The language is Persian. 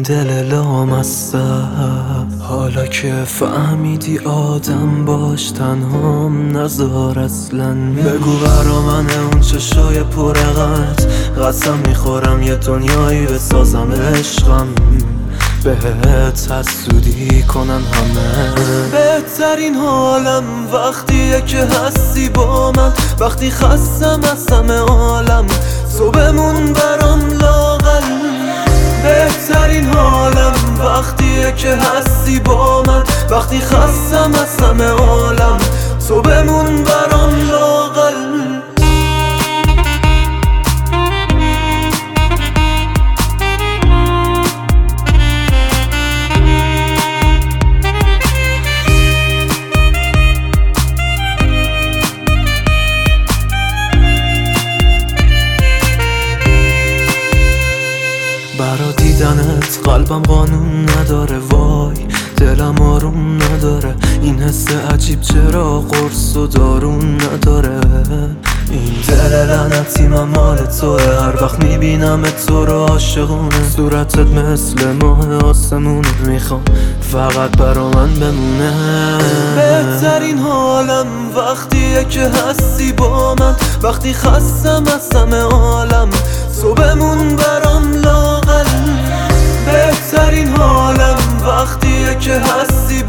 دل لامصب. حالا که فهمیدی آدم باش تنهام نذار اصلا. بگو برا من اون چشای پرقت، قسم میخورم یه دنیایی بسازم عشقم. بهت حسودی کنن همه. بهترین حالم وقتیه که هستی با من، وقتی خستم از همه عالم تو بمون برام لاغر. بهترین حالم وقتیه که هستی با من، وقتی خستم از همه عالم تو بمون برام لاغر. برا دیدنت قلبم قانون نداره، وای دلم آروم نداره. این حس عجیب چرا قرص و دارون نداره. این دل لعنتی من مال توه، هر وقت میبینم تو رو عاشقونه. صورتت مثل ماه آسمونه، میخوام فقط برا من بمونه. بهترین حالم وقتیه که هستی با من، وقتی خستم از همه عالم تو بمون برام لاغر. بهترین حالم وقتیه که هستی